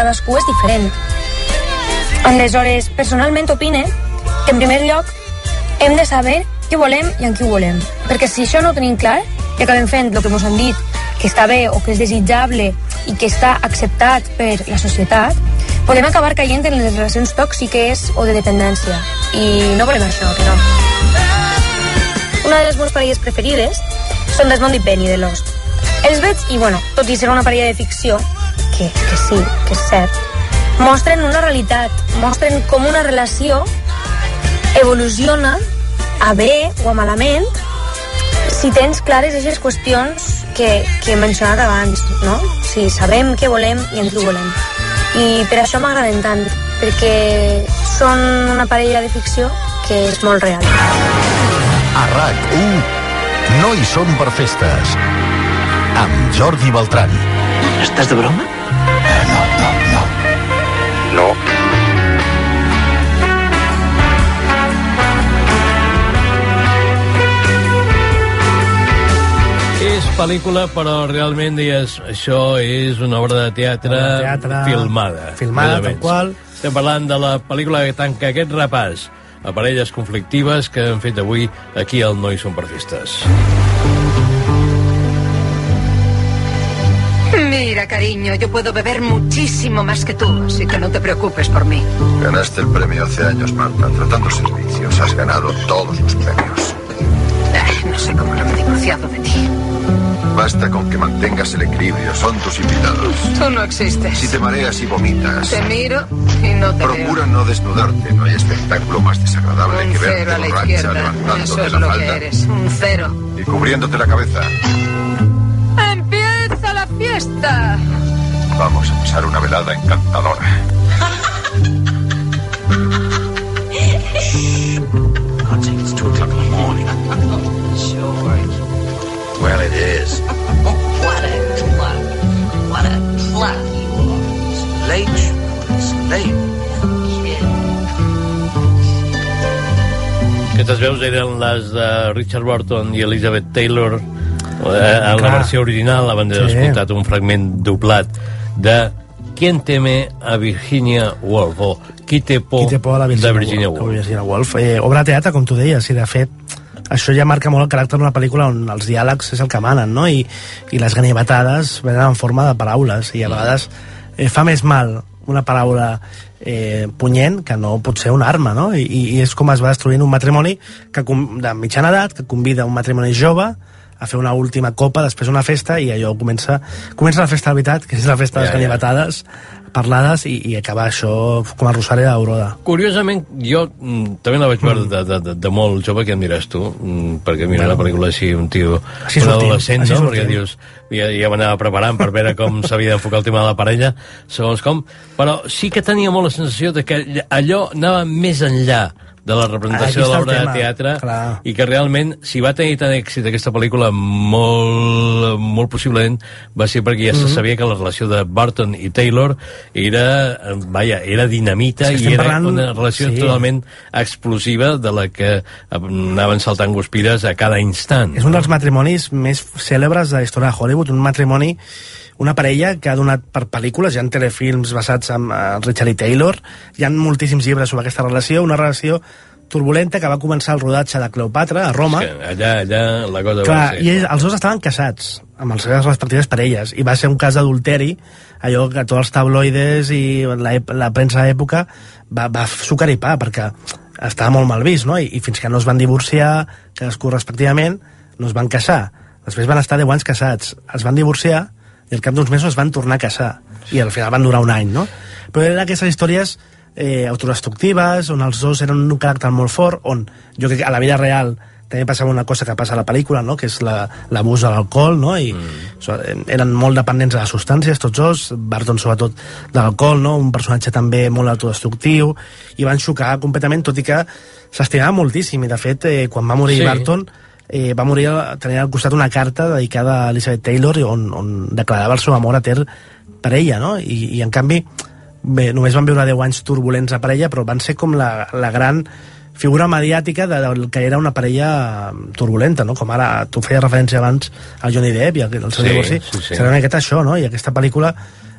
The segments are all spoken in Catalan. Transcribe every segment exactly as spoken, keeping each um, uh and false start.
cadascú és diferent. Aleshores, personalment opine que en primer lloc hem de saber què volem i en qui ho volem. Perquè si això no ho tenim clar i acabem fent el que ens han dit, que està bé o que és desitjable i que està acceptat per la societat, podem acabar caient en les relacions tòxiques o de dependència. I no volem això, que no. Una de les meves parelles preferides són Desmond i Penny, de Lost. Els veig i, bueno, tot i ser una parella de ficció, que, que sí, que és cert, mostren una realitat, mostren com una relació evoluciona a bé o a malament si tens clares aquestes qüestions que, que he mencionat abans, no? Si sabem què volem i en qui ho volem. I per això m'agraden tant, perquè són una parella de ficció que és molt real. A RAC u, no hi som per festes, amb Jordi Beltrán. Estàs de broma? Uh, no, no, no. No. És pel·lícula, però realment dius, això és una obra de teatre, de teatre filmada. Filmada, tal qual. Estem parlant de la pel·lícula que tanca aquest repàs a parelles conflictives que han fet avui aquí al No hi som per festes. Mira, cariño, yo puedo beber muchísimo más que tú, así que no te preocupes por mí. Ganaste el premio hace años, Marta. Tratando servicios, has ganado todos los premios. Ay, no sé cómo no me he divorciado de ti. Basta con que mantengas el equilibrio, son tus invitados. Tú no existes. Si te mareas y vomitas... Te miro y no te Procura veo. no desnudarte, no hay espectáculo más desagradable Un que cero verte a la borracha izquierda, levantándote eso es la lo falda que eres, un cero. y cubriéndote la cabeza. ¡Empieza la fiesta! Vamos a pasar una velada encantadora. It's two o'clock in the morning. Sure. Well, it is. What a clock. What a clock you are. It's late. It's late. Aquestes veus eren les de Richard Burton i Elizabeth Taylor eh, en la versió original. Abans d'haver Sí. escoltat un fragment doblat de ¿Quién teme a Virginia Woolf? O Qui té por, Qui té por a la de Virginia Woolf, Woolf. Virginia Woolf. Eh, obra de teatre, com tu deies, i de fet això ja marca molt el caràcter d'una pel·lícula on els diàlegs és el que manen, no? I, i les ganivetades venen en forma de paraules i a vegades eh, fa més mal una paraula eh, punyent que no pot ser una arma, no? I, i és com es va destruint un matrimoni que, com- de mitjana edat que convida un matrimoni jove a fer una última copa, després una festa, i allò comença, comença la festa de veritat, que és la festa de les Ja, ja. ganivetades parlades, i, i acaba això com a Rosari d'Aurora. Curiosament, jo mm, també la vaig veure de, de, de, de molt jove, què em diràs tu? Mm, perquè mira la pel·lícula així, un tio, Així un sortim, adolescent, així no? sortim. Perquè dius, ja, ja m'anava preparant per veure com s'havia d'enfocar el tema de la parella, segons com, però sí que tenia molt la sensació de que allò anava més enllà de la representació Aquí de està el l'obra de tema, teatre, clar. i que realment, si va tenir tant èxit aquesta pel·lícula, molt, molt possiblement va ser perquè ja se Mhm. sabia que la relació de Burton i Taylor era, eh, vaja, era dinamita, Sí, i estem era parlant- una relació sí. totalment explosiva de la que anaven saltant guspires a cada instant. És un dels matrimonis més cèlebres de la història de Hollywood, un matrimoni, una parella que ha donat per pel·lícules, hi ha telefilms basats en uh, Richard i Taylor, hi ha moltíssims llibres sobre aquesta relació, una relació turbulenta que va començar el rodatge de Cleopatra a Roma. És que allà, allà la cosa Clar, va ser... i ells, els dos estaven casats amb les seves respectives parelles, i va ser un cas d'adulteri, allò que tots els tabloides i la, ep- la premsa d'època va, va sucar i pa, perquè estava molt mal vist, no? I, i fins que no es van divorciar cadascú respectivament, no es van casar. Després van estar deu anys casats, es van divorciar i al cap d'uns mesos es van tornar a casar, i al final van durar un any, no? Però eren aquestes històries eh, autodestructives, on els dos eren un caràcter molt fort, on jo crec que a la vida real també passava una cosa que passa a la pel·lícula, no? Que és la- l'abús de l'alcohol, no? I mm. so, eren molt dependents de les substàncies, tots dos, Barton sobretot de l'alcohol, no? Un personatge també molt autodestructiu, i van xocar completament, tot i que s'estimava moltíssim, i de fet, eh, quan va morir Sí. sí. Barton, eh, va morir, tenia al costat una carta dedicada a Elizabeth Taylor, on, on declarava el seu amor etern per ella, no? I, i en canvi, bé, només van viure deu anys turbulents a parella, però van ser com la, la gran figura mediàtica de, del que era una parella turbulenta, no? Com ara tu feies referència abans al Johnny Depp i al, al seu Sí, divorci, sí, sí. serà una miqueta això, no? I aquesta pel·lícula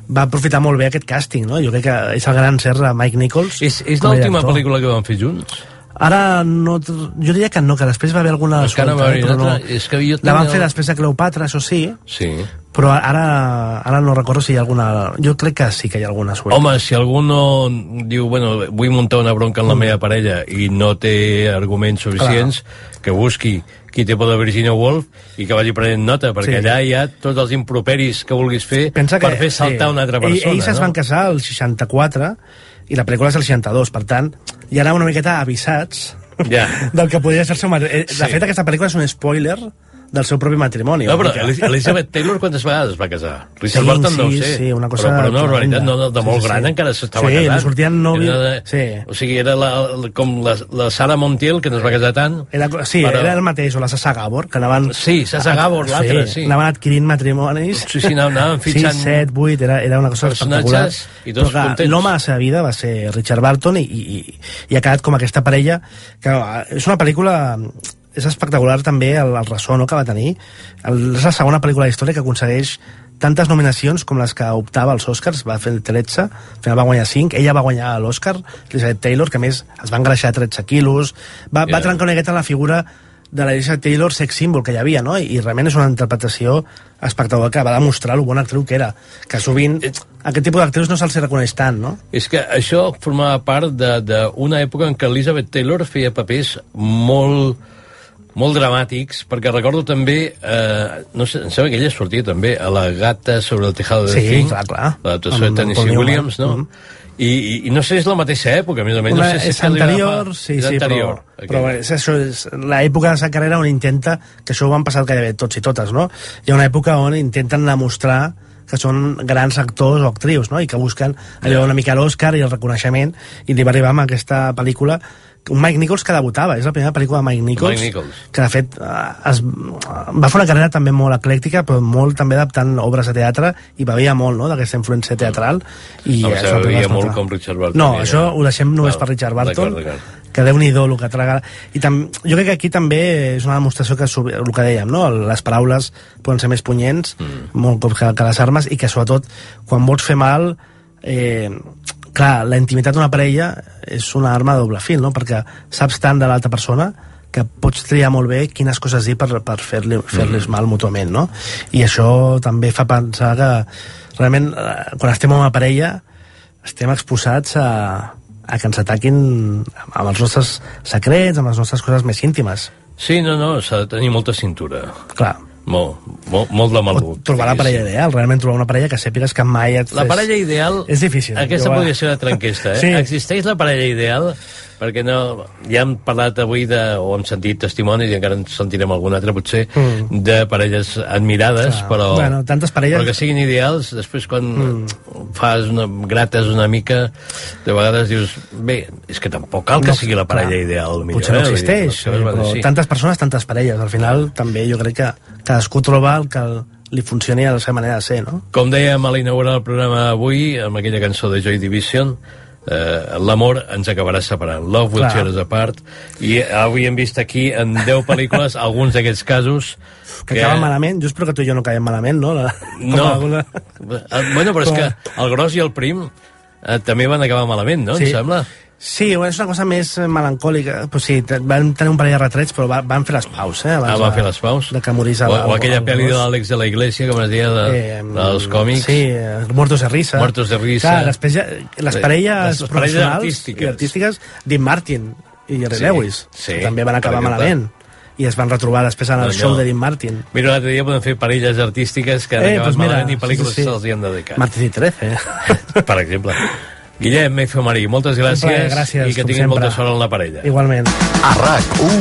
va aprofitar molt bé aquest càsting, no? Jo crec que és el gran cert de Mike Nichols. És, és l'última pel·lícula que van fer junts? Ara, no, jo diria que no, que després va haver alguna suelta, no, però no. És que jo la van fer el... després de Cleopatra, això sí, sí, però ara, ara no recordo si hi ha alguna... Jo crec que sí que hi ha alguna suelta. Home, si algú no diu, bueno, vull muntar una bronca en la mm. meva parella i no té arguments suficients, clar, que busqui qui té por de Virginia Woolf i que vagi prenent nota, perquè sí, allà hi ha tots els improperis que vulguis fer Pensa per que, fer saltar sí, una altra persona. Ells es no? van casar el seixanta-quatre i la pel·lícula és el seixanta-dos, per tant, ja anàvem una miqueta avisats ja. del que podria ser el seu matrimoni. De sí. fet, aquesta pel·lícula és un spoiler del seu propi matrimoni. No, però Elizabeth Taylor quantes vegades es va casar? Richard sí, Burton sí, no ho sé. Sí, una cosa però, però no, barbaritat, no, de molt sí, gran sí. encara s'estava sí, casant. Sí, sortien nòvio. De, sí. O sigui, era la, la, com la, la Sarah Montiel, que no es va casar tant. Era, sí, però... era el mateix, o la Sasa Gabor, que anaven... Sí, Sasa Gabor, l'altra, sí, sí. Anaven adquirint matrimonis. Sí, sí, anaven fitxant... sis, set, vuit, era, era una cosa espectacular. I tots contents. L'home de la seva vida va ser Richard Burton i, i, i ha quedat com aquesta parella, que és una pel·lícula... És espectacular també el, el ressò, no?, que va tenir. El, és la segona pel·lícula de la història que aconsegueix tantes nominacions com les que optava als Oscars. Va fer tretze, al final va guanyar cinc. Ella va guanyar l'Oscar, Elizabeth Taylor, que a més es va engreixar tretze quilos. Va, yeah. va trencar una miqueta la figura de la Elizabeth Taylor sex symbol que hi havia, no? I realment és una interpretació espectacular que va demostrar el bona actriu que era, que sovint aquest tipus d'actrius no se'ls reconeix tant, no? És que això formava part d'una època en què Elizabeth Taylor feia papers molt molt dramàtics, perquè recordo també eh, no sé, em sembla que ella sortia també a La gata sobre el tejado de sí, zinc, clar, clar. l'adaptació de Tennessee Williams, no? Mm -hmm. I, i, i no sé si és la mateixa època, més o menys. Una, no sé si és anterior, fa... sí, és sí, anterior, però, però és, això és l'època de sa carrera on intenta, que això ho van passar gairebé tots i totes, no? Hi ha una època on intenten demostrar que són grans actors o actrius, no? I que busquen allò una mica l'Oscar i el reconeixement, i li va arribar amb aquesta pel·lícula un Mike Nichols que debutava, és la primera pel·lícula de Mike Nichols, Mike Nichols. que de fet es, va fer una carrera també molt eclèctica, però molt també adaptant obres de teatre, i bevia molt, no?, d'aquesta influència teatral. I no, això bevia molt com Richard Burton. No, això ho deixem només per Richard Burton, que Déu-n'hi-do el que traga. I tam, jo crec que aquí també és una demostració que, el que dèiem, no?, les paraules poden ser més punyents, mm. molt com que, que les armes, i que sobretot quan vols fer mal, eh, clar, la intimitat d'una parella és una arma de doble fil, no?, perquè saps tant de l'altra persona que pots triar molt bé quines coses dir per, per fer-li, fer-los mm. mal mútuament, no? I això també fa pensar que realment quan estem en una parella estem exposats a, a que ens ataquin amb els nostres secrets, amb les nostres coses més íntimes. Sí, no, no, s'ha de tenir molta cintura. Clar. Molt, molt, molt de maluc. Trobar la parella ideal, realment trobar una parella que sàpigues que mai et... La parella ideal... És difícil. Aquesta podria ser una trenquesta, eh? Sí. Existeix la parella ideal? Perquè no... Ja hem parlat avui de... o hem sentit testimonis, i encara en sentirem algun altre, potser, mm. de parelles admirades, clar, però... Bueno, tantes parelles... Però que siguin ideals, després quan mm. fas una... grates una mica, de vegades dius... Bé, és que tampoc cal que no, sigui la parella clar, ideal. Millor, potser no existeix, eh? Però sí. Tantes persones, tantes parelles. Al final, també, jo crec que cadascú troba el que li funcioni a la seva manera de ser, no? Com dèiem a l'inaugurar el programa avui, amb aquella cançó de Joy Division, eh, l'amor ens acabarà separant. Love will tear us apart. I avui hem vist aquí en deu pel·lícules alguns d'aquests casos que, que acaben malament. Jo espero que tu i jo no acabem malament, no? La, no. Alguna... Bueno, però és que el gros i el prim eh, també van acabar malament, no? Sí. Em sembla? Sí, és una cosa més melancòlica. Pues sí, van tenir un parell de retrets, però van fer les paus, eh? Ah, van fer les paus? De que morís el, o, o aquella pel·li de l'Àlex de la Iglesia, com es deia, de, eh, dels còmics. Sí, Muertos de risa. Muertos de risa. Clar, després ja, les parelles les professionals artístiques. i artístiques, Dean Martin i Jerry sí, Lewis, sí, també van acabar malament. I es van retrobar després en el no, show no. de Dean Martin. Mira, l'altre dia podem fer parelles artístiques que han eh, acabat pues mira, malament i pel·lícules sí, sí. se'ls hi han dedicat. Martes i trece. Per exemple. Guillem Meife Marí, moltes gràcies, gràcies i que tinguin molta sort en la parella. Igualment. A RAC u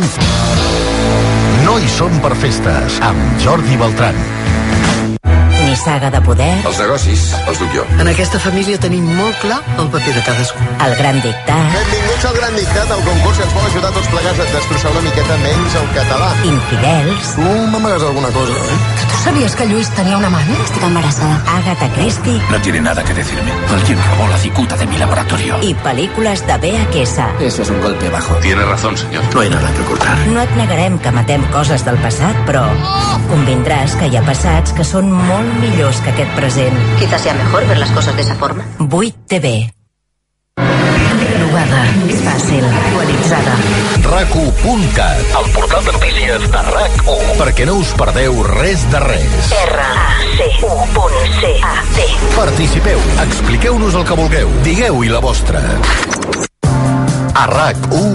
No hi som per festes, amb Jordi Beltran. Nissaga de poder. Els negocis els duc jo. En aquesta família tenim molt clar el paper de cadascú. El gran dictat. Benvinguts al gran dictat, el concurs que ens vol ajudar tots plegats a destrossar una miqueta menys el català. Infidels. Tu m'amagues alguna cosa, eh? Que tu sabies que Lluís tenia una amant? Estic embarassada. Agatha Christie. No tiene nada que decirme. Alguien robó la cicuta de mi laboratorio. Y películes de Bea Quesa. Eso es un golpe bajo. Tiene razón, señor. No hay nada que ocultar. No et negarem que matem coses del passat, però convindràs que hi ha passats que són molt millors que aquest present. Quizás sea mejor ver las cosas de esa forma. vuit T V. Renovada, més fàcil, actualitzada. rac u punt cat, el portal de notícies de RAC u, perquè no us perdeu res de res. R A C U punt C A T. Participeu, expliqueu-nos el que vulgueu, digueu-hi la vostra. A RAC u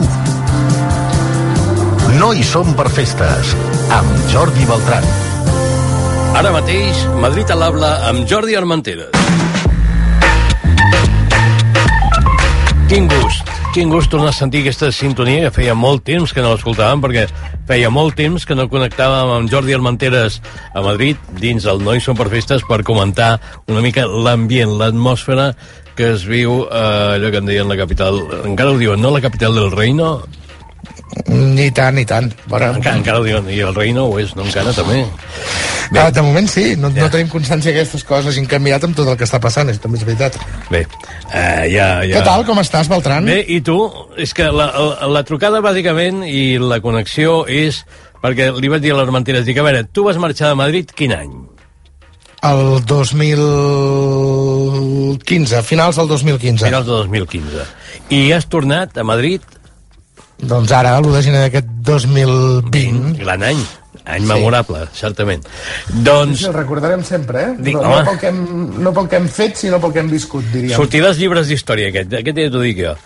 no hi som per festes, amb Jordi Beltrán. Ara mateix, Madrid a l'Habla amb Jordi Armenteres. Quin gust, quin gust tornar a sentir aquesta sintonia que feia molt temps que no l'escoltàvem, perquè feia molt temps que no connectàvem amb Jordi Armenteres a Madrid dins el No hi som per festes per comentar una mica l'ambient, l'atmosfera que es viu eh, allò que en deien la capital, encara ho diuen, no la capital del reino? Ni tant, ni tant. Bueno, encara, encara ho diuen, i el reino ho és, no encara també? Bé. Ah, de moment sí, no, ja. no tenim constància que aquestes coses hagin canviat amb tot el que està passant, és també és veritat. Bé, uh, ja, ja... Què tal, com estàs, Beltrán? Bé, i tu? És que la, la, la trucada, bàsicament, i la connexió és... Perquè li vaig dir a l'Armenteres, dic, a veure, tu vas marxar de Madrid quin any? El dos mil quinze, finals del dos mil quinze. Finals del dos mil quinze. I has tornat a Madrid? Doncs ara, l'u de gener d'aquest dos mil vint. Gran any. Any sí. Memorable, certament. Doncs... Sí, el recordarem sempre, eh? Dic, no, no, pel que hem, no pel que hem fet, sinó pel que hem viscut, diríem. Sortirà els llibres d'història, aquest. Aquest ja t'ho dic jo.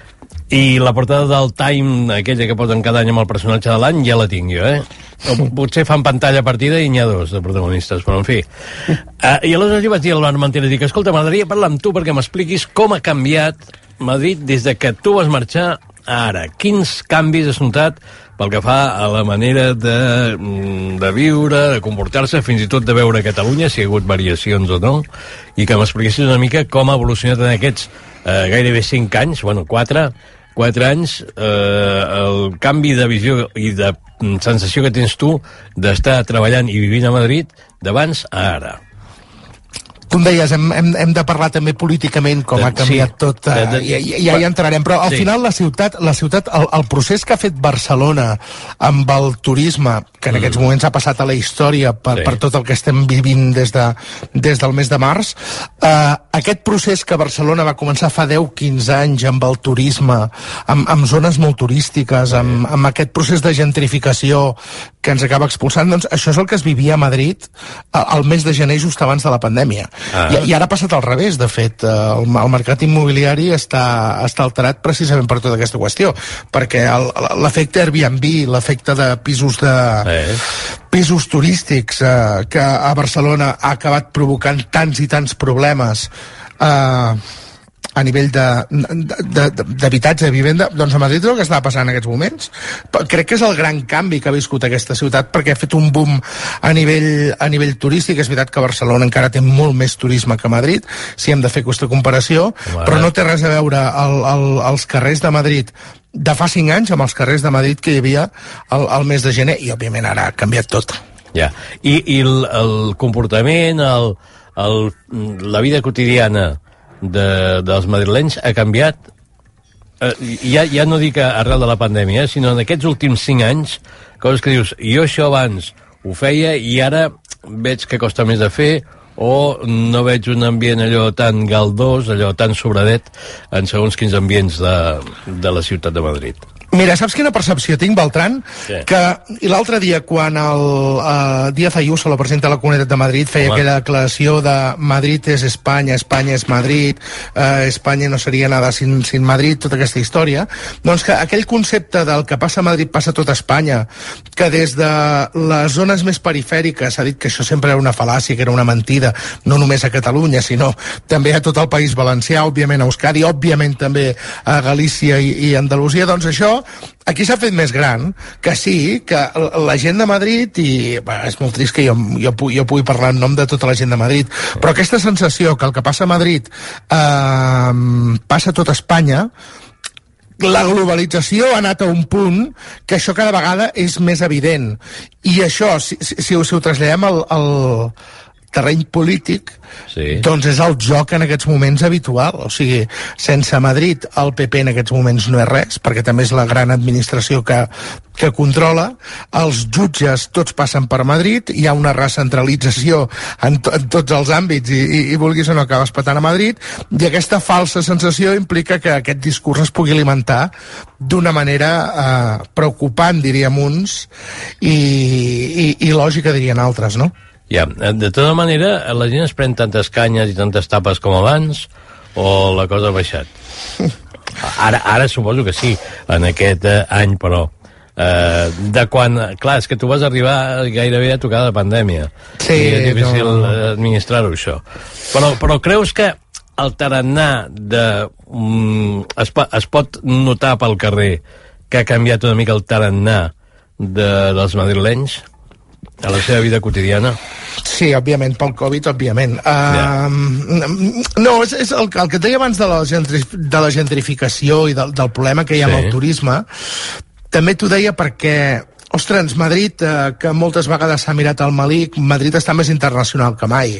I la portada del Time, aquella que posen cada any amb el personatge de l'any, ja la tinc jo, eh? O potser fan pantalla partida i n'hi ha dos de protagonistes, però en fi. Uh, I aleshores jo vaig dir a l'Armenteres, dic, escolta, m'agradaria parlar amb tu perquè m'expliquis com ha canviat Madrid des de que tu vas marxar a ara. Quins canvis has notat pel que fa a la manera de, de viure, de comportar-se, fins i tot de veure Catalunya, si hi ha hagut variacions o no, i que m'expliquessis una mica com ha evolucionat en aquests eh, gairebé cinc anys, bueno, quatre, quatre anys, eh, el canvi de visió i de sensació que tens tu d'estar treballant i vivint a Madrid d'abans a ara. Tu em deies, hem, hem, hem de parlar també políticament com ha canviat sí, tot, uh, de, de, i, i ja hi entrarem, però al sí. final la ciutat, la ciutat el, el procés que ha fet Barcelona amb el turisme, que en mm. aquests moments ha passat a la història per, sí. per tot el que estem vivint des, de, des del mes de març, uh, aquest procés que Barcelona va començar fa deu quinze anys amb el turisme, amb, amb zones molt turístiques, sí. amb, amb aquest procés de gentrificació que ens acaba expulsant, doncs això és el que es vivia a Madrid al mes de gener just abans de la pandèmia. Ah. I, I ara ha passat al revés, de fet. El, el mercat immobiliari està, està alterat precisament per tota aquesta qüestió, perquè l'efecte Airbnb, l'efecte de pisos de eh. pisos turístics eh, que a Barcelona ha acabat provocant tants i tants problemes eh, a nivell d'habitatge, de, de, de vivenda, doncs a Madrid és el que està passant en aquests moments. Crec que és el gran canvi que ha viscut aquesta ciutat, perquè ha fet un boom a nivell, a nivell turístic. És veritat que Barcelona encara té molt més turisme que Madrid, si hem de fer aquesta comparació, Home. però no té res a veure el, el, els carrers de Madrid de fa cinc anys amb els carrers de Madrid que hi havia al, al mes de gener, i òbviament ara ha canviat tot. Ja, i, i el, el comportament, el, el, la vida quotidiana De, dels madrilenys ha canviat, eh, ja, ja no dic arrel de la pandèmia, eh, sinó en aquests últims cinc anys, coses que dius, jo això abans ho feia i ara veig que costa més de fer, o no veig un ambient allò tan galdós, allò tan sobradet en segons quins ambients de, de la ciutat de Madrid. Mira, saps quina percepció tinc, Beltrán? Sí. Que l'altre dia, quan el uh, Díaz Ayuso, la presidenta de la Comunitat de Madrid, feia Home. aquella declaració de Madrid és Espanya, Espanya és Madrid, uh, Espanya no seria nada sin, sin Madrid, tota aquesta història, doncs que aquell concepte del que passa a Madrid passa a tot Espanya, que des de les zones més perifèriques s'ha dit que això sempre era una fal·làcia, que era una mentida, no només a Catalunya, sinó també a tot el País Valencià, òbviament a Euskadi, òbviament també a Galícia i, i Andalusia, doncs això aquí s'ha fet més gran, que sí, que la gent de Madrid, i bé, és molt trist que jo, jo, jo pugui parlar en nom de tota la gent de Madrid, però aquesta sensació que el que passa a Madrid eh, passa a tot Espanya, la globalització ha anat a un punt que això cada vegada és més evident, i això, si, si, si ho traslladem al, al terreny polític, sí. doncs és el joc en aquests moments habitual. O sigui, sense Madrid el P P en aquests moments no és res, perquè també és la gran administració que, que controla. Els jutges tots passen per Madrid, hi ha una recentralització en, to, en tots els àmbits i, i, i vulguis o no acabes patant a Madrid, i aquesta falsa sensació implica que aquest discurs es pugui alimentar d'una manera eh, preocupant, diríem uns, i, i, i lògica, dirien altres, no? Ja, de tota manera, la gent es pren tantes canyes i tantes tapes com abans, o la cosa ha baixat? Ara, ara suposo que sí, en aquest eh, any, però eh, de quan... Clar, és que tu vas arribar gairebé a tocar de pandèmia. Sí, i és difícil no... administrar-ho, això. Però, però creus que el tarannà de... Um, es, es pot notar pel carrer que ha canviat una mica el tarannà de, dels madrilenys a la seva vida quotidiana? Sí, òbviament, pel Covid, òbviament. Uh, yeah. No, és, és el, el que et deia abans de la, gentri, de la gentrificació i del, del problema que hi ha sí. amb el turisme, també t'ho deia perquè, ostres, Madrid, eh, que moltes vegades s'ha mirat al malic, Madrid està més internacional que mai.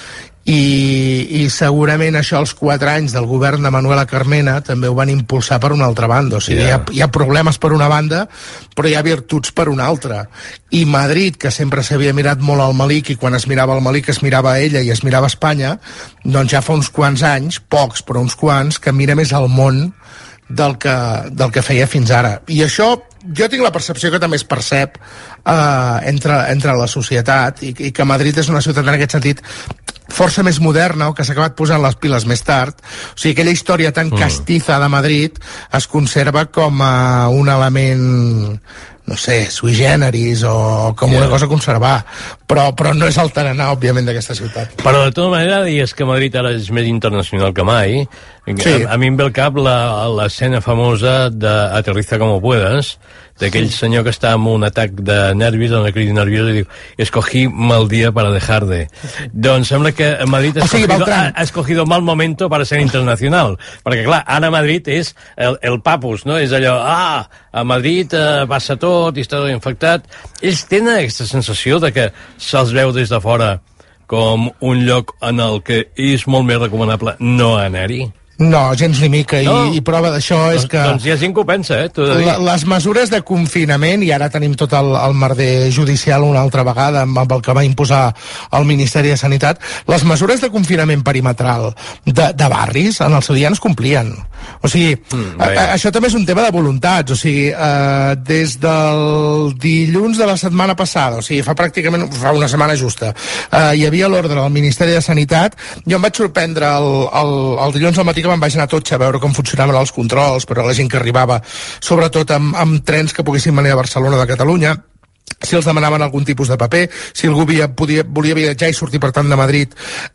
I, i segurament això als quatre anys del govern de Manuela Carmena també ho van impulsar per una altra banda. O sigui, yeah. hi, ha, hi ha problemes per una banda, però hi ha virtuts per una altra. I Madrid, que sempre s'havia mirat molt al malic, i quan es mirava al malic es mirava a ella i es mirava a Espanya, doncs ja fa uns quants anys, pocs però uns quants, que mira més al món del que, del que feia fins ara. I això jo tinc la percepció que també es percep eh, entre, entre la societat, i, i que Madrid és una ciutat en aquest sentit força més moderna, o que s'ha acabat posant les piles més tard. O sigui, aquella història tan mm. castiza de Madrid es conserva com a un element, no sé, sui generis o com yeah. una cosa a conservar, però, però no és el tarannà, òbviament, d'aquesta ciutat. Però de tota manera, deies que Madrid ara és més internacional que mai. Sí. A, a mi em ve al cap l'escena famosa d'Aterriza como puedas, d'aquell sí. senyor que està amb un atac de nervis, una crisi nerviosa, i diu, escogí mal dia para dejar de... Doncs sembla que Madrid ha escogido, o sigui, ha, ha escogido mal momento para ser internacional, perquè clar, ara Madrid és el, el papus, no? És allò, ah, a Madrid eh, passa tot i està tot infectat. Ells tenen aquesta sensació de que se'ls veu des de fora com un lloc en el que és molt més recomanable no anar-hi? No, gens ni mica, no. I, i prova d'això és que... Doncs hi ha gent que ho pensa, eh? La, les mesures de confinament, i ara tenim tot el, el merder judicial una altra vegada amb, amb el que va imposar el Ministeri de Sanitat, les mesures de confinament perimetral de, de barris en el seu dia no es complien. O sigui, mm, a, a, això també és un tema de voluntats. O sigui, eh, des del dilluns de la setmana passada, o sigui, fa pràcticament fa una setmana justa, eh, hi havia l'ordre del Ministeri de Sanitat. Jo em vaig sorprendre el, el, el dilluns al matí que me'n vaig anar a Totxa a veure com funcionaven els controls, però la gent que arribava, sobretot amb, amb trens que poguessin venir a Barcelona de Catalunya, si els demanaven algun tipus de paper, si algú havia, podia, volia viatjar i sortir per tant de Madrid,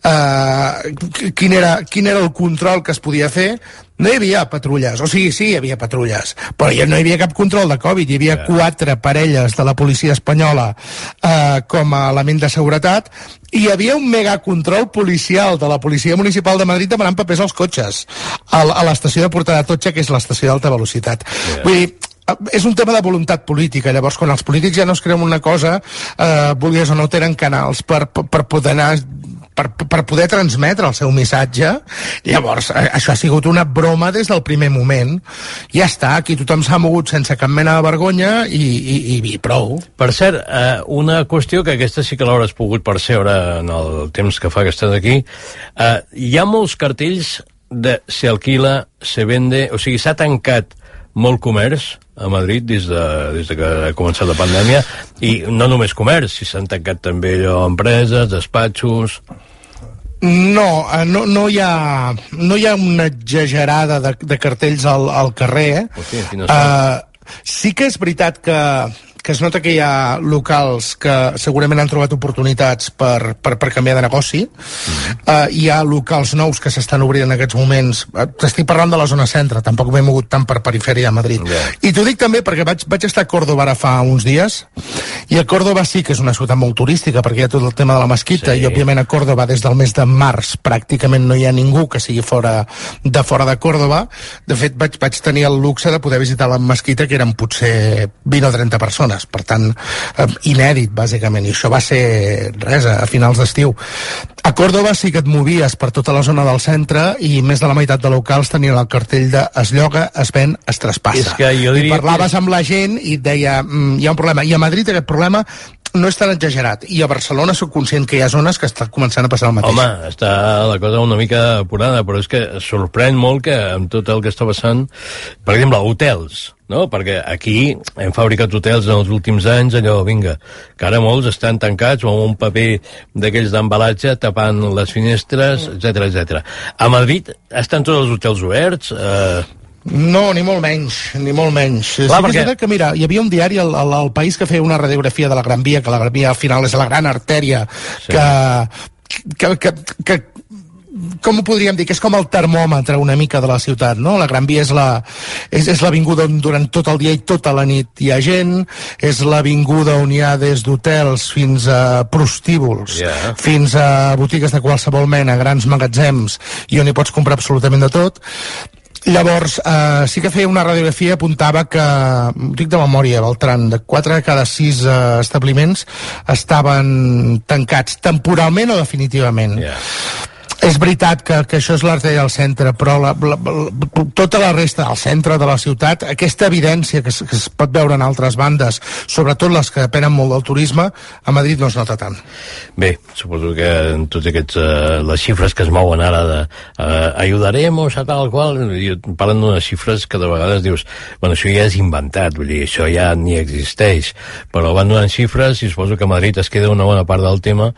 eh, quin, era, quin era el control que es podia fer. No hi havia patrulles, o sigui, sí hi havia patrulles, però ja no hi havia cap control de Covid, hi havia quatre parelles de la policia espanyola eh, com a element de seguretat, i hi havia un megacontrol policial de la policia municipal de Madrid demanant papers als cotxes a, a l'estació de Porta de Totxa, que és l'estació d'alta velocitat. Yeah. Vull dir, és un tema de voluntat política. Llavors, quan els polítics ja no es creuen una cosa, eh, vulguis o no, tenen canals per, per, per poder anar per, per poder transmetre el seu missatge. Llavors, això ha sigut una broma des del primer moment. Ja està, aquí tothom s'ha mogut sense cap mena de vergonya i, i, i, i prou. Per cert, eh, una qüestió que aquesta sí que l'hauràs pogut percebre en el temps que fa que estàs aquí, eh, hi ha molts cartells de se alquila, se vende, o sigui, s'ha tancat molt comerç a Madrid des de, des de que ha començat la pandèmia, i no només comerç, si s'han tancat també allò, empreses, despatxos... No, no, no, hi ha, no hi ha una exagerada de, de cartells al, al carrer. Hòstia, no uh, sí que és veritat que, que es nota que hi ha locals que segurament han trobat oportunitats per, per, per canviar de negoci. Mm-hmm. uh, hi ha locals nous que s'estan obrint en aquests moments. Uh, t'estic parlant de la zona centre, tampoc m'he mogut tant per perifèria de Madrid. Yeah. I t'ho dic també perquè vaig, vaig estar a Còrdoba ara fa uns dies, i a Còrdoba sí que és una ciutat molt turística perquè hi ha tot el tema de la mesquita, sí. I òbviament a Còrdoba des del mes de març pràcticament no hi ha ningú que sigui fora de fora de Còrdoba. De fet vaig, vaig tenir el luxe de poder visitar la mesquita, que eren potser vint o trenta persones persones, per tant, eh, inèdit, bàsicament, i això va ser, res, a finals d'estiu. A Còrdova sí que et movies per tota la zona del centre i més de la meitat de locals tenien el cartell de es lloga, es ven, es traspassa. És que jo diria I parlaves que... amb la gent i et deia, mm, hi ha un problema. I a Madrid aquest problema no és tan exagerat. I a Barcelona sóc conscient que hi ha zones que està començant a passar el mateix. Home, està la cosa una mica apurada, però és que sorprèn molt que amb tot el que està passant, per exemple, hotels, no? Perquè aquí hem fabricat hotels en els últims anys, allò, vinga, que ara molts estan tancats o amb un paper d'aquells d'embalatge tapant les finestres, etcètera, etcètera. A Madrid estan tots els hotels oberts, eh... No, ni molt menys, ni molt menys. Clar, sí que perquè... és veritat que, mira, hi havia un diari al, al, al País que feia una radiografia de la Gran Via, que la Gran Via al final és la gran artèria, sí. que, que, que, que com ho podríem dir, que és com el termòmetre una mica de la ciutat, no? La Gran Via és la és, és l'avinguda on durant tot el dia i tota la nit hi ha gent, és l'avinguda on hi ha des d'hotels fins a prostíbuls, yeah. fins a botigues de qualsevol mena, grans magatzems, i on hi pots comprar absolutament de tot. Llavors, eh, sí que feia una radiografia, apuntava que, ho dic de memòria, Beltran, de quatre de cada sis eh, establiments estaven tancats, temporalment o definitivament. Yeah. És veritat que, que això és l'artèria del centre, però la, la, la, tota la resta del centre de la ciutat, aquesta evidència que es, que es pot veure en altres bandes, sobretot les que depenen molt del turisme, a Madrid no es nota tant. Bé, suposo que en tots aquests, uh, les xifres que es mouen ara de uh, ajudaremos a tal qual, i parlen d'unes xifres que de vegades dius, bueno, això ja és inventat, vull dir, això ja ni existeix, però van donant xifres i suposo que a Madrid es queda una bona part del tema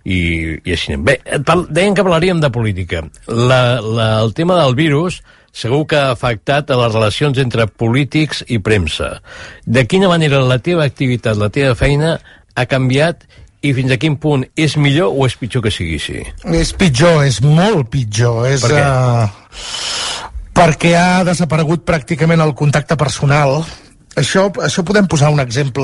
i, i així anem. Bé, deien que parlaríem de política. La, la, el tema del virus segur que ha afectat a les relacions entre polítics i premsa. De quina manera la teva activitat, la teva feina ha canviat i fins a quin punt és millor o és pitjor que sigui així? És pitjor, és molt pitjor. És, per què? Uh, perquè ha desaparegut pràcticament el contacte personal. Això, això podem posar un exemple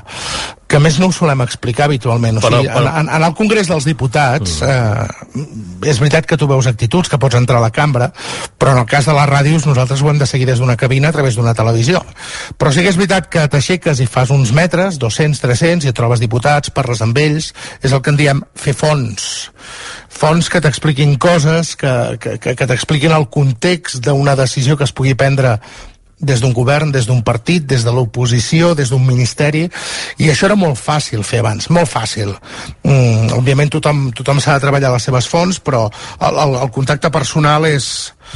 que més no ho solem explicar habitualment. O sigui, però, però... En, en el Congrés dels Diputats mm. eh, és veritat que tu veus actituds, que pots entrar a la cambra, però en el cas de les ràdios nosaltres ho hem de seguir des d'una cabina a través d'una televisió. Però sí que és veritat que t'aixeques i fas uns metres, dos-cents, tres-cents, i et trobes diputats, parles amb ells, és el que en diem fer fons. Fons que t'expliquin coses, que, que, que, que t'expliquin el context d'una decisió que es pugui prendre des d'un govern, des d'un partit, des de l'oposició, des d'un ministeri, i això era molt fàcil fer abans, molt fàcil. Mm, òbviament tothom, tothom s'ha de treballar les seves fonts, però el, el, el contacte personal és,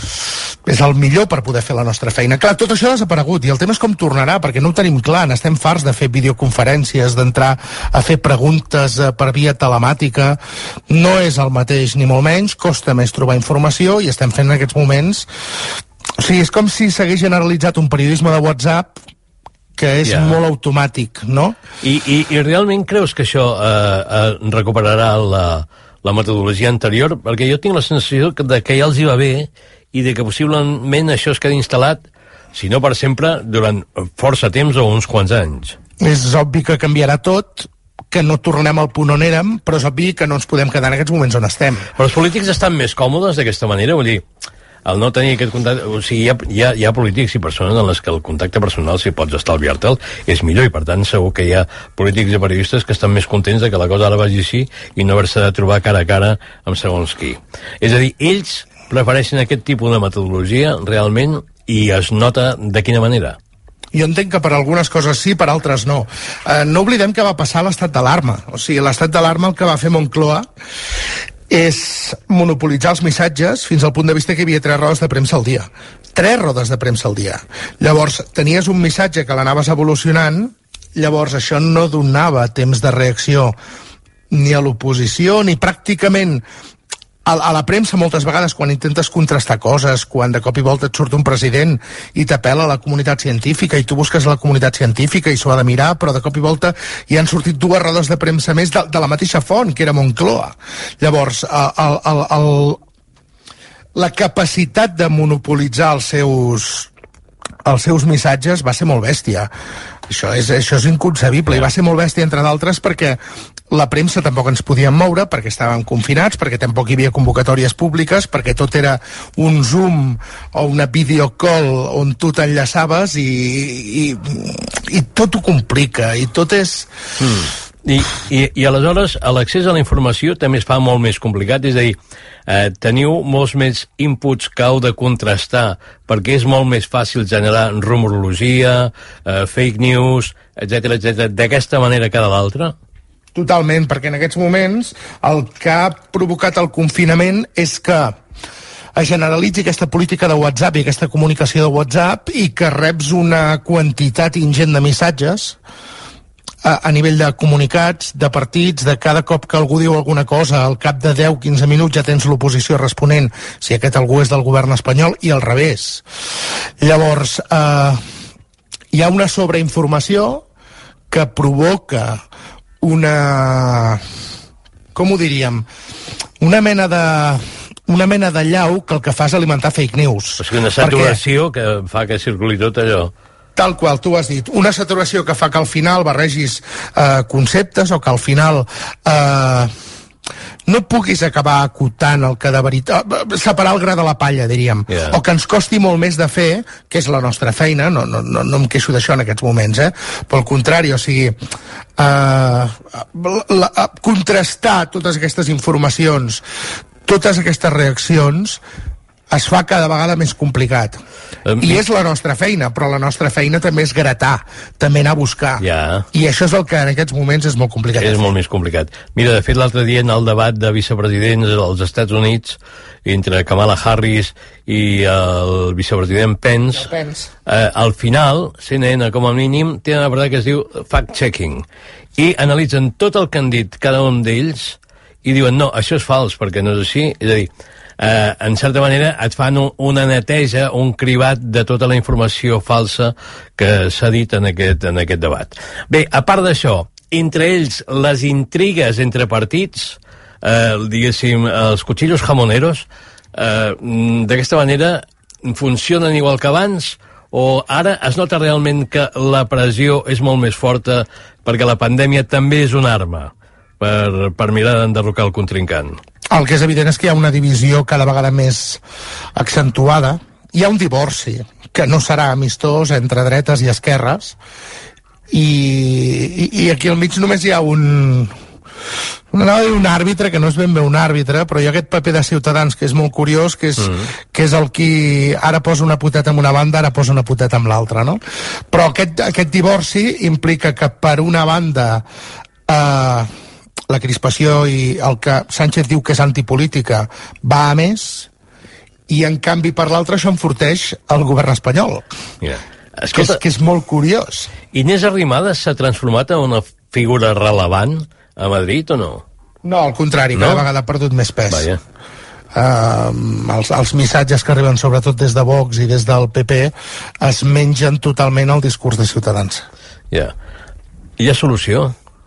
és el millor per poder fer la nostra feina. Clar, tot això ha desaparegut, i el tema és com tornarà, perquè no ho tenim clar, n'estem farts de fer videoconferències, d'entrar a fer preguntes per via telemàtica, no és el mateix ni molt menys, costa més trobar informació, i estem fent en aquests moments. O sigui, és com si s'hagués generalitzat un periodisme de WhatsApp que és yeah. molt automàtic, no? I, i, i realment creus que això eh, eh, recuperarà la, la metodologia anterior? Perquè jo tinc la sensació de que ja els hi va bé i de que possiblement això es quedi instal·lat, si no per sempre, durant força temps o uns quants anys. És obvi que canviarà tot, que no tornem al punt on érem, però és obvi que no ens podem quedar en aquests moments on estem. Però els polítics estan més còmodes d'aquesta manera? Vull dir, el no tenir aquest contacte... O sigui, hi ha, hi ha, hi ha polítics i persones en les que el contacte personal, si pots estalviar-te'l, és millor, i per tant segur que hi ha polítics i periodistes que estan més contents de que la cosa ara vagi així i no haver-se de trobar cara a cara amb segons qui. És a dir, ells prefereixen aquest tipus de metodologia realment, i es nota de quina manera? Jo entenc que per algunes coses sí, per altres no. Eh, no oblidem que va passar l'estat d'alarma. O sigui, l'estat d'alarma el que va fer Moncloa és monopolitzar els missatges fins al punt de vista que hi havia tres rodes de premsa al dia. Tres rodes de premsa al dia. Llavors, tenies un missatge que l'anaves evolucionant, llavors això no donava temps de reacció ni a l'oposició, ni pràcticament a, a la premsa moltes vegades, quan intentes contrastar coses, quan de cop i volta et surt un president i t'apela a la comunitat científica i tu busques la comunitat científica i s'ho ha de mirar, però de cop i volta hi han sortit dues rodes de premsa més de, de la mateixa font, que era Moncloa. Llavors, el, el, el, la capacitat de monopolitzar els seus els seus missatges va ser molt bèstia. Això és, això és inconcebible, i va ser molt bèstia, entre d'altres, perquè la premsa tampoc ens podíem moure, perquè estàvem confinats, perquè tampoc hi havia convocatòries públiques, perquè tot era un Zoom o una videocall on tu t'enllaçaves i, i, i tot ho complica, i tot és... Mm. I, i, I aleshores l'accés a la informació també es fa molt més complicat, és a dir, eh, teniu molts més inputs que heu de contrastar, perquè és molt més fàcil generar rumorologia, eh, fake news, etcètera, etcètera, d'aquesta manera que de l'altra? Totalment, perquè en aquests moments el que ha provocat el confinament és que es generalitzi aquesta política de WhatsApp i aquesta comunicació de WhatsApp i que reps una quantitat ingent de missatges a, a nivell de comunicats, de partits, de cada cop que algú diu alguna cosa, al cap de deu a quinze minuts ja tens l'oposició responent, si aquest algú és del govern espanyol, i al revés. Llavors, eh, hi ha una sobreinformació que provoca una... com ho diríem? Una mena de... una mena de llau que el que fa és alimentar fake news. És que una saturació perquè... que fa que circuli tot allò. Tal qual, tu has dit. Una saturació que fa que al final barregis eh, conceptes o que al final eh, no puguis acabar acotant el que de veritat... separar el gra de la palla, diríem. Yeah. O que ens costi molt més de fer, que és la nostra feina, no, no, no, no em queixo d'això en aquests moments, eh? Però al contrari, o sigui... Eh, la, la, contrastar totes aquestes informacions, totes aquestes reaccions, es fa cada vegada més complicat. Um, I és la nostra feina, però la nostra feina també és gratar, també anar a buscar. Yeah. I això és el que en aquests moments és molt complicat. És molt més complicat. Mira, de fet, l'altre dia en el debat de vicepresidents dels Estats Units, entre Kamala Harris i el vicepresident Pence, Pence. Eh, al final, C N N, com a mínim, té una verdad que es diu fact-checking, i analitzen tot el que han dit cada un d'ells i diuen, no, això és fals, perquè no és així. És a dir, eh, en certa manera et fan un, una neteja, un cribat de tota la informació falsa que s'ha dit en aquest, en aquest debat. Bé, a part d'això, entre ells les intrigues entre partits, eh, diguéssim, els cuchillos jamoneros, eh, d'aquesta manera funcionen igual que abans, o ara es nota realment que la pressió és molt més forta perquè la pandèmia també és una arma per, per mirar d'enderrocar el contrincant? El que és evident és que hi ha una divisió cada vegada més accentuada. Hi ha un divorci que no serà amistós entre dretes i esquerres, i, i, i aquí al mig només hi ha un... No, un àrbitre, que no és ben bé un àrbitre, però hi ha aquest paper de Ciutadans que és molt curiós, que és, mm. que és el qui ara posa una puteta en una banda, ara posa una puteta en l'altra, no? Però aquest, aquest divorci implica que per una banda eh, la crispació i el que Sánchez diu que és antipolítica va a més, i en canvi per l'altra això enforteix el govern espanyol. Yeah. Escolta, que, és, que és molt curiós. Inés Arrimadas s'ha transformat en una figura relevant a Madrid o no? No, al contrari, no? Cada vegada ha perdut més pes. Vaja. Uh, els, els missatges que arriben sobretot des de Vox i des del P P es mengen totalment el discurs de Ciutadans. Ja. Hi ha solució?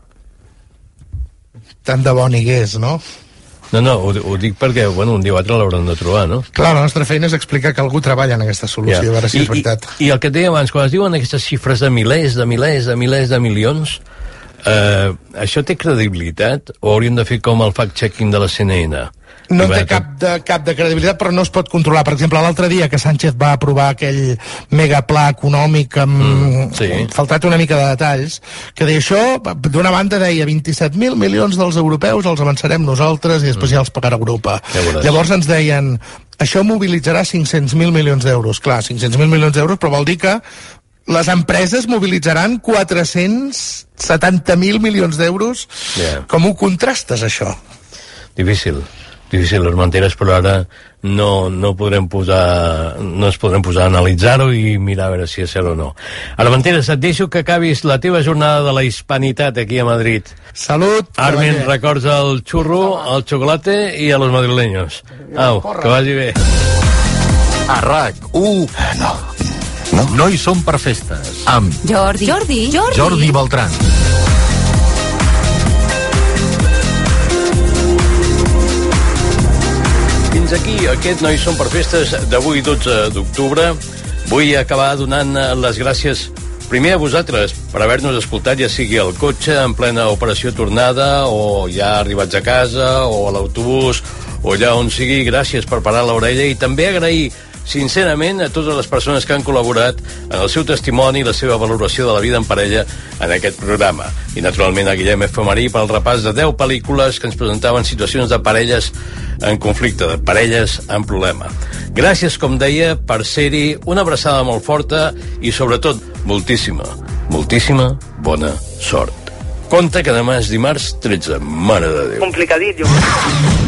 Tant de bo n'hi hagués, no? No, no, ho, ho dic perquè, bueno, un dia o altre l'hauran de trobar, no? Clar, la nostra feina és explicar que algú treballa en aquesta solució, yeah. A veure si I, és veritat. I, I el que et deia abans, quan es diuen aquestes xifres de milers, de milers, de milers de milions, eh, això té credibilitat o hauríem de fer com el fact-checking de la C N N? No té cap de, cap de credibilitat, però no es pot controlar. Per exemple, l'altre dia que Sánchez va aprovar aquell megapla econòmic amb... Mm, sí. Faltat una mica de detalls, que deia això, d'una banda deia vint-i-set mil milions dels europeus els avançarem nosaltres i després mm. ja els pagarà Europa. Ja Llavors ens deien, això mobilitzarà cinc-cents mil milions d'euros. Clar, cinc-cents mil milions d'euros, però vol dir que les empreses mobilitzaran quatre-cents setanta mil milions d'euros. Yeah. Com ho contrastes, això? Difícil. Difícil, Armenteres, però ara no, no podrem posar no ens podrem posar a analitzar-ho i mirar a veure si és cert o no. Armenteres, et deixo que acabis la teva jornada de la hispanitat aquí a Madrid. Salut! Armen, records el xurro, el xocolate i a los madrileños. Au, que vagi bé. A RAC u No, no. No hi som per festes. Amb Jordi. Jordi. Jordi. Jordi Beltrán. Fins aquí aquest No hi som per festes d'avui, dotze d'octubre. Vull acabar donant les gràcies primer a vosaltres per haver-nos escoltat, ja sigui al cotxe en plena operació tornada o ja arribats a casa o a l'autobús o allà on sigui. Gràcies per parar l'orella i també agrair sincerament a totes les persones que han col·laborat en el seu testimoni i la seva valoració de la vida en parella en aquest programa. I, naturalment, a Guillem Efemarí pel repàs de deu pel·lícules que ens presentaven situacions de parelles en conflicte, de parelles en problema. Gràcies, com deia, per ser-hi, una abraçada molt forta i, sobretot, moltíssima, moltíssima bona sort. Compte que demà és dimarts tretze. Mare de Déu. Complicadit, jo.